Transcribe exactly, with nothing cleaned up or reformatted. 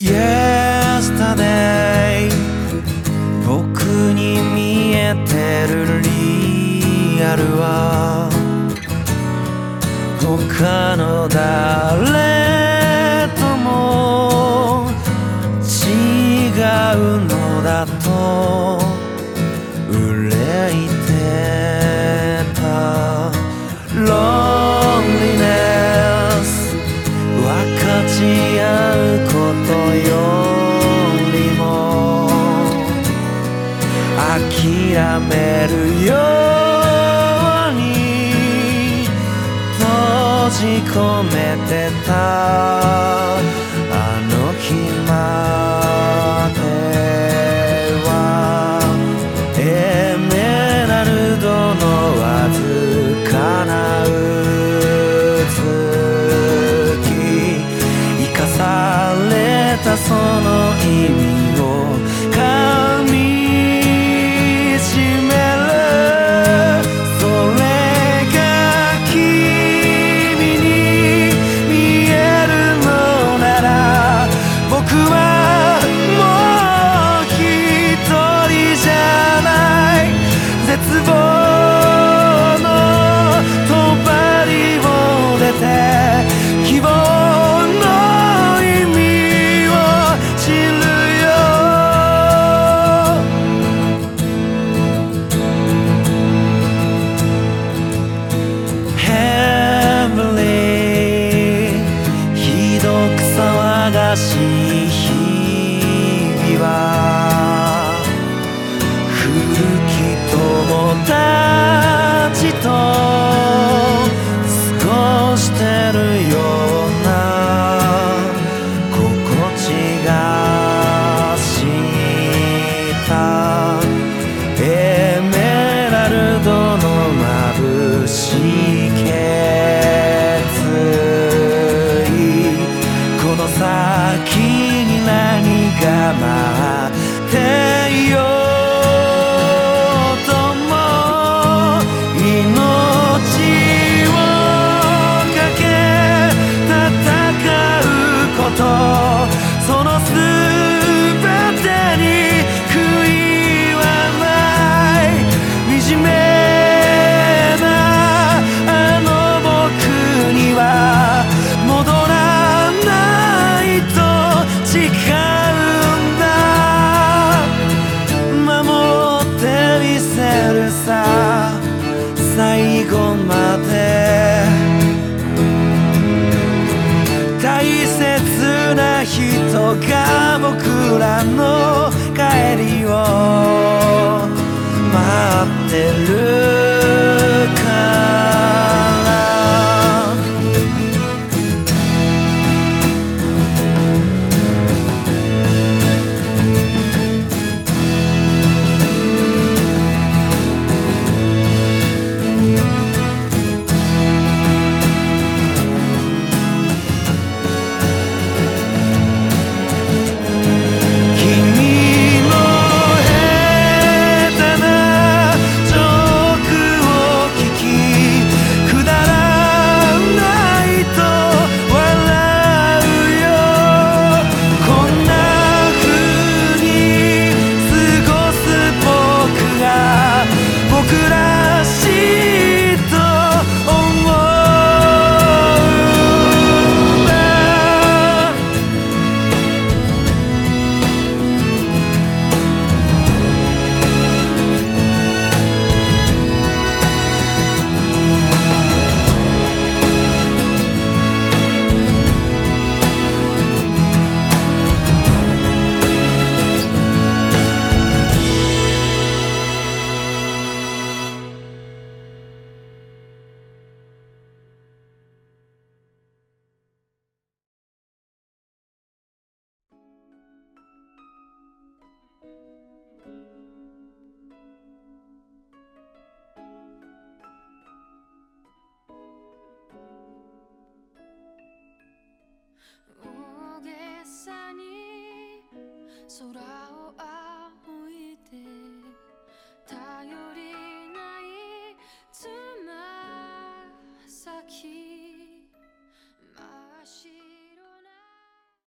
Yesterday 僕に見えてるリアルは他の誰とも違うのだと憂いてた Loneliness 分かち合うことよりも諦めるように閉じ込めてたあの日まではエメラルドのわずかな美生かされたその意味を噛みしめるそれが君に見えるのなら僕はもう一人じゃない絶望の帳を出て希望の意味を知るよ Heavenly ひどく騒がしい日々は古き友達と過ごしてるような心地がしたエメラルドの眩しい決意この先に何が待っていようとも命をかけ戦うことその全てに悔いはない惨めなあの僕には戻らないと誓うんだ守ってみせるさ最後まで大切な人が僕らの帰りを待ってる